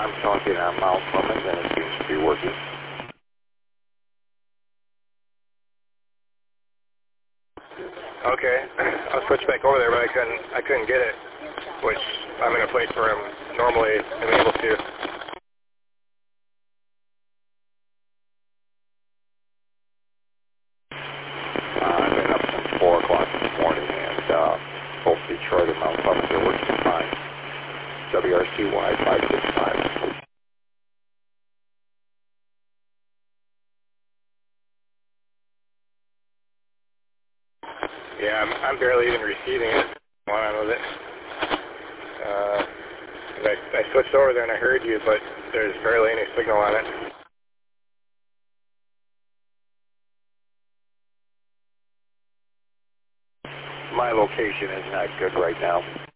I'm talking on Mount Clemens, and it seems to be working. Okay. I'll switch back over there, but I couldn't get it, which I'm in a place where I'm normally able to. I've been up since 4 o'clock this morning, and both Detroit and Mount Clemens are working fine. WRCY 565. Yeah, I'm barely even receiving it. What's going on with it? I switched over there and I heard you, but there's barely any signal on it. My location is not good right now.